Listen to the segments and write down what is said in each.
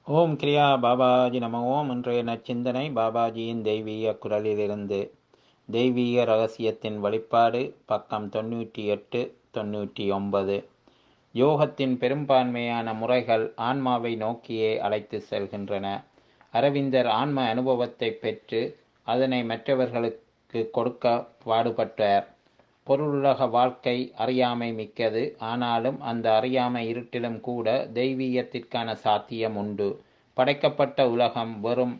ஓம் கிரியா பாபாஜி நம ஓம். இன்றைய நச்சிந்தனை பாபாஜியின் தெய்வீக குரலிலிருந்து. தெய்வீக ரகசியத்தின் வெளிப்பாடு, பக்கம் 98 99. யோகத்தின் பெரும்பான்மையான முறைகள் ஆன்மாவை நோக்கியே அழைத்து செல்கின்றன. அரவிந்தர் ஆன்ம அனுபவத்தை பெற்று அதனை மற்றவர்களுக்கு கொடுக்க பாடுபட்டார். பொருளுலக வாழ்க்கை அறியாமை மிக்கது. ஆனாலும் அந்த அறியாமை இருட்டிலும் கூட தெய்வீகத்திற்கான சாத்தியம் உண்டு. படைக்கப்பட்ட உலகம் வெறும்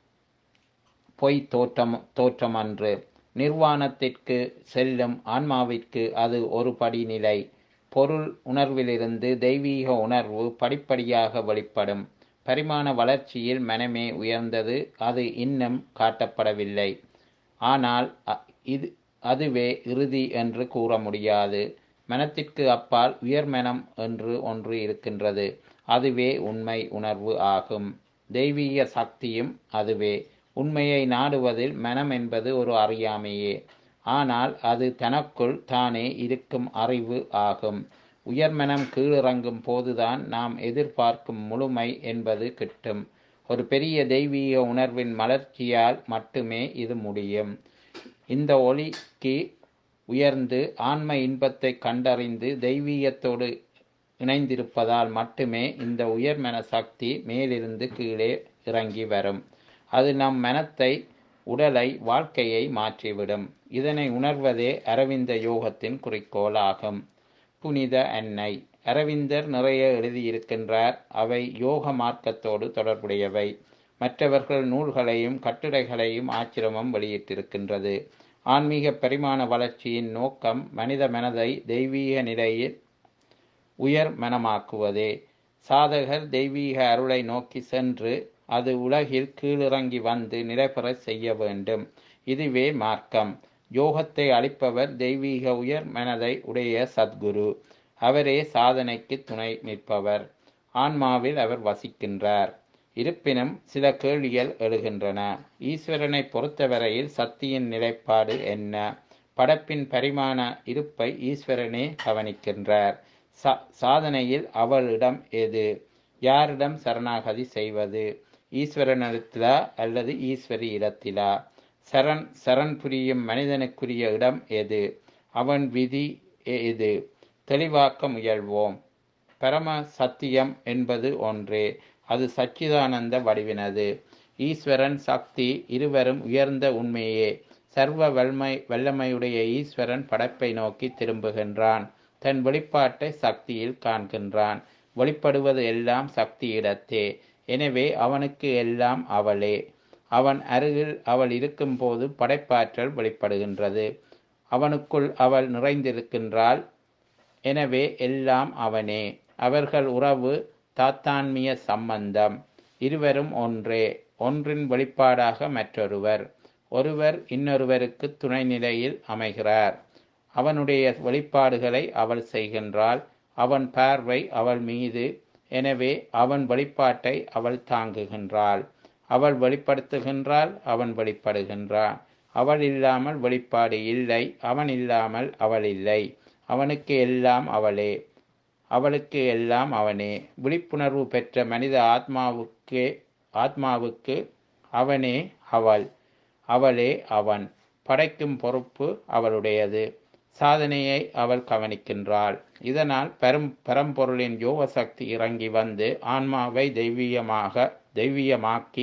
பொய் தோற்றமன்று. நிர்வாணத்திற்கு செல்லும் ஆன்மாவிற்கு அது ஒரு படிநிலை. பொருள் உணர்விலிருந்து தெய்வீக உணர்வு படிப்படியாக வெளிப்படும். பரிமாண வளர்ச்சியில் மனமே உயர்ந்தது. அது இன்னும் காட்டப்படவில்லை. ஆனால் அதுவே இறுதி என்று கூற முடியாது. மனத்திற்கு அப்பால் உயர்மனம் என்று ஒன்று இருக்கின்றது. அதுவே உண்மை உணர்வு ஆகும். தெய்வீக சக்தியும் அதுவே. உண்மையை நாடுவதில் மனம் என்பது ஒரு அறியாமையே. ஆனால் அது தனக்குள் தானே இருக்கும் அறிவு ஆகும். உயர்மனம் கீழிறங்கும் போதுதான் நாம் எதிர்பார்க்கும் முழுமை என்பது கிட்டும். ஒரு பெரிய தெய்வீக உணர்வின் மலர்ச்சியால் மட்டுமே இது முடியும். இந்த ஒளிக்கு உயர்ந்து ஆன்ம இன்பத்தை கண்டறிந்து தெய்வீகத்தோடு இணைந்திருப்பதால் மட்டுமே இந்த உயர்மன சக்தி மேலிருந்து கீழே இறங்கி வரும். அது நம் மனத்தை, உடலை, வாழ்க்கையை மாற்றிவிடும். இதனை உணர்வதே அரவிந்த யோகத்தின் குறிக்கோள் ஆகும். புனித அன்னை. அரவிந்தர் நிறைய எழுதியிருக்கின்றார். அவை யோக மார்க்கத்தோடு தொடர்புடையவை. மற்றவர்கள் நூல்களையும் கட்டுரைகளையும் ஆச்சிரமம் வெளியிட்டிருக்கின்றது. ஆன்மீக பரிமாண வளர்ச்சியின் நோக்கம் மனித மனதை தெய்வீக நிலையில் உயர் மனமாக்குவதே. சாதகர் தெய்வீக அருளை நோக்கி சென்று அது உலகில் கீழிறங்கி வந்து நிலைபெற செய்ய வேண்டும். இதுவே மார்க்கம். யோகத்தை அளிப்பவர் தெய்வீக உயர் மனதை உடைய சத்குரு. அவரே சாதனைக்கு துணை நிற்பவர். ஆன்மாவில் அவர் வசிக்கின்றார். இருப்பினும் சில கேள்விகள் எழுகின்றன. ஈஸ்வரனை பொறுத்தவரையில் சக்தியின் நிலைப்பாடு என்ன? படைப்பின் பரிமாண இருப்பை ஈஸ்வரனே கவனிக்கின்றார். சாதனையில் அவளிடம் எது? யாரிடம் சரணாகதி செய்வது? ஈஸ்வரனிடத்திலா அல்லது ஈஸ்வரி இடத்திலா? சரண் புரியும் மனிதனுக்குரிய இடம் எது? அவன் விதி எது? தெளிவாக்க முயல்வோம். பரம சத்தியம் என்பது ஒன்றே. அது சச்சிதானந்த வடிவினது. ஈஸ்வரன் சக்தி இருவரும் உயர்ந்த உண்மையே. சர்வ வல்லமையுடைய ஈஸ்வரன் படைப்பை நோக்கி திரும்புகின்றான். தன் வெளிப்பாட்டை சக்தியில் காண்கின்றான். வெளிப்படுவது எல்லாம் சக்தியிடத்தே. எனவே அவனுக்கு எல்லாம் அவளே. அவன் அருகில் அவள் இருக்கும் போது படைப்பாற்றல் வெளிப்படுகின்றது. அவனுக்குள் அவள் நிறைந்திருக்கின்றாள். எனவே எல்லாம் அவனே. அவர்கள் உறவு தாத்தான்மிய சம்பந்தம். இருவரும் ஒன்றே. ஒன்றின் வெளிப்பாடாக மற்றொருவர். ஒருவர் இன்னொருவருக்கு துணைநிலையில் அமைகிறார். அவனுடைய வெளிப்பாடுகளை அவள் செய்கின்றாள். அவன் பார்வை அவள் மீது. எனவே அவன் வெளிப்பாட்டை அவள் தாங்குகின்றாள். அவள் வெளிப்படுத்துகின்றாள். அவன் வெளிப்படுகின்றான். அவள் இல்லாமல் வெளிப்பாடு இல்லை. அவன் இல்லாமல் அவள் இல்லை. அவனுக்கு எல்லாம் அவளே. அவளுக்கு எல்லாம் அவனே. விழிப்புணர்வு பெற்ற மனித ஆத்மாவுக்கு அவனே அவள். அவளே அவன். படைக்கும் பொறுப்பு அவளுடையது. சாதனையை அவள் கவனிக்கின்றாள். இதனால் பரம்பொருளின் யோக சக்தி இறங்கி வந்து ஆன்மாவை தெய்வீகமாக்கி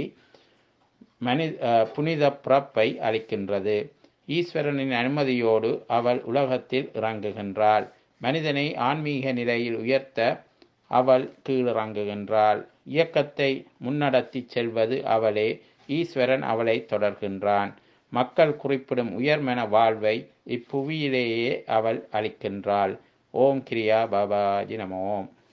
புனித பிறப்பை அளிக்கின்றது. ஈஸ்வரனின் அனுமதியோடு அவள் உலகத்தில் இறங்குகின்றாள். மனிதனை ஆன்மீக நிலையில் உயர்த்த அவள் கீழிறங்குகின்றாள். இயக்கத்தை முன்னடத்தி செல்வது அவளே. ஈஸ்வரன் அவளை தொடர்கின்றான். மக்கள் குறிப்பிடும் உயர்மன வாழ்வை இப்புவியிலேயே அவள் அளிக்கின்றாள். ஓம் கிரியா பாபாஜி நம ஓம்.